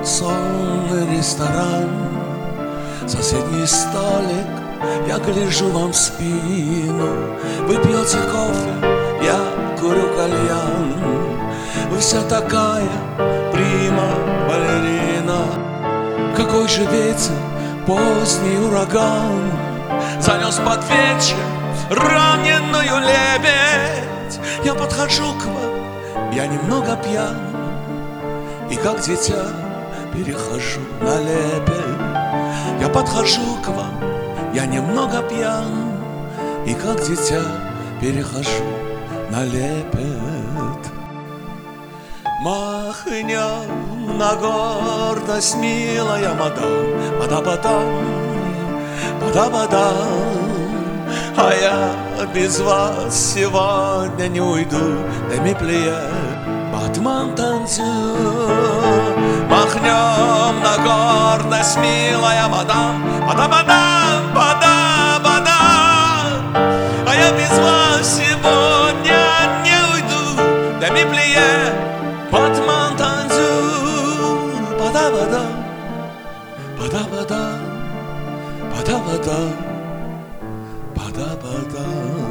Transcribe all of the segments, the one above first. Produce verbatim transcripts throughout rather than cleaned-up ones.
сонный ресторан, соседний столик, я гляжу вам в спину. Вы пьете кофе, я курю кальян. Вы вся такая прима-балерина. Какой же ветер, поздний ураган, занес под вечер раненую лебедь. Я подхожу к вам, я немного пьян, и как дитя перехожу на лепет. Я подхожу к вам, я немного пьян, и как дитя перехожу на лепет. Махнем на гордость, милая мадам, пада-падам, пада-падам. А я без вас сегодня не уйду, деми-плие, батман танцует. Махнем на гордость, милая мадам, пада-падам, пада-падам. А я без вас сегодня не уйду, деми-плие, батман танцует. Пада-падам, пада-падам, пада-падам, пада-падам.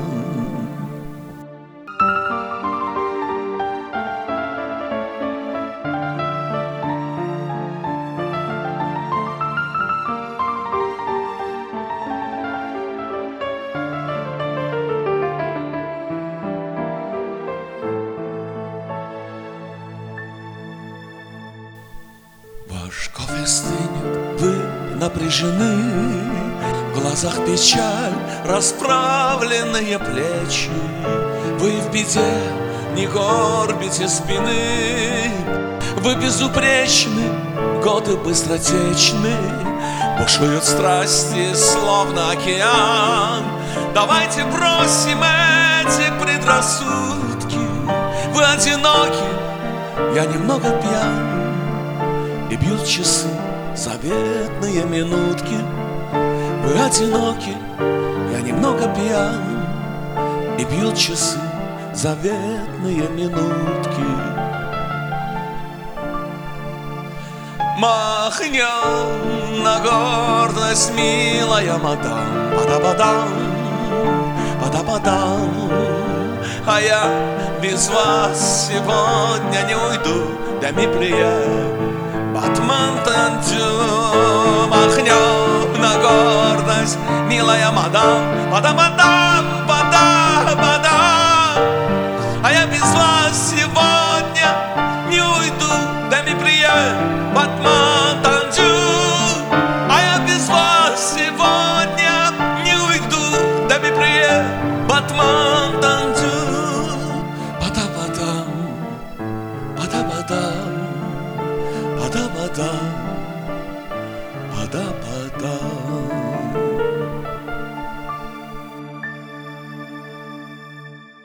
Ваш кофе стынет, вы напряжены, в глазах печаль, расправленные плечи. Вы в беде не горбите спины, вы безупречны, годы быстротечны. Бушуют страсти, словно океан. Давайте бросим эти предрассудки. Вы одиноки, я немного пьян, и бьют часы заветные минутки. Вы одиноки, я немного пьян, и бьют часы заветные минутки. Махнем на гордость, милая мадам, пада-падам, пада-падам. А я без вас сегодня не уйду, деми-плие, батман танцует. Махнем на гордость, милая мадам, пада-падам, пада-падам. А я без вас сегодня не уйду, деми-плие, батман танцует. А я без вас сегодня не уйду, деми-плие, батман танцует. Пада-падам, пада-падам, пада-падам, пада-падам.